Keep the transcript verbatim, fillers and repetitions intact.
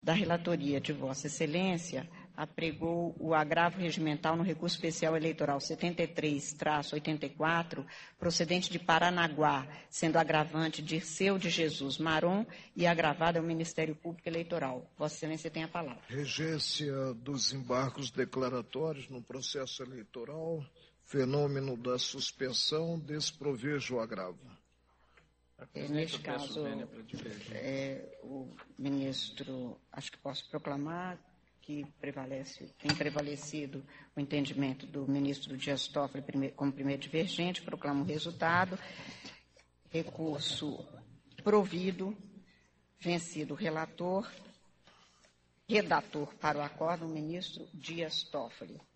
da relatoria de Vossa Excelência, apregou o agravo regimental no recurso especial eleitoral setenta e três traço oitenta e quatro, procedente de Paranaguá, sendo agravante Dirceu de Jesus Maron e agravado é o Ministério Público Eleitoral. Vossa Excelência tem a palavra. Regência dos embargos declaratórios no processo eleitoral, fenômeno da suspensão, desprovejo o agravo. É, neste caso, é, o ministro, acho que posso proclamar que prevalece, tem prevalecido o entendimento do ministro Dias Toffoli como primeiro divergente, proclamo o resultado. Recurso provido, vencido o relator, redator para o acordo, o ministro Dias Toffoli.